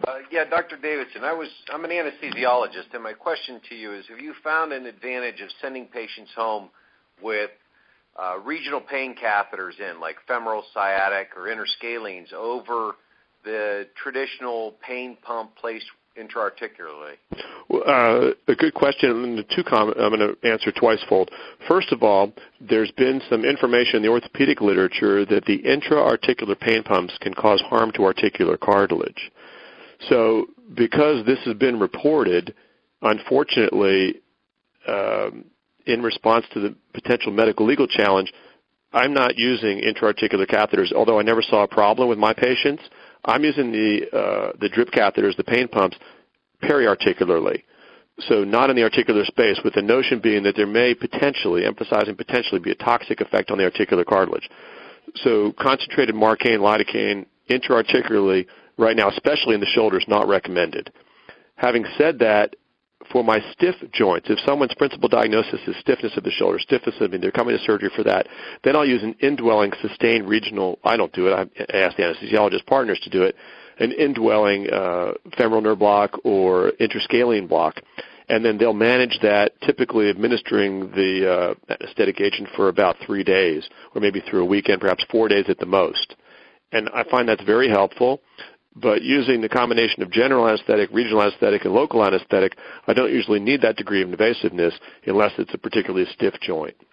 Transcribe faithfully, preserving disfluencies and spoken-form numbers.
Uh, yeah, Doctor Davidson, I was, I'm an anesthesiologist, and my question to you is, have you found an advantage of sending patients home with uh, regional pain catheters in, like femoral, sciatic, or interscalenes, over the traditional pain pump placed intra-articularly? Uh, a good question. And the two com- I'm going to answer twice-fold. First of all, there's been some information in the orthopedic literature that the intra-articular pain pumps can cause harm to articular cartilage. So because this has been reported, unfortunately, um, in response to the potential medical legal challenge, I'm not using intra-articular catheters, although I never saw a problem with my patients. I'm using the uh, the drip catheters, the pain pumps, periarticularly, so not in the articular space, with the notion being that there may potentially, emphasizing potentially, be a toxic effect on the articular cartilage. So concentrated Marcaine, lidocaine, intra-articularly, right now, especially in the shoulder, is not recommended. Having said that, for my stiff joints, if someone's principal diagnosis is stiffness of the shoulder, stiffness of the, they're coming to surgery for that, then I'll use an indwelling sustained regional, I don't do it, I ask the anesthesiologist partners to do it, an indwelling uh, femoral nerve block or interscalene block. And then they'll manage that, typically administering the uh, anesthetic agent for about three days, or maybe through a weekend, perhaps four days at the most. And I find that's very helpful. But using the combination of general anesthetic, regional anesthetic, and local anesthetic, I don't usually need that degree of invasiveness unless it's a particularly stiff joint.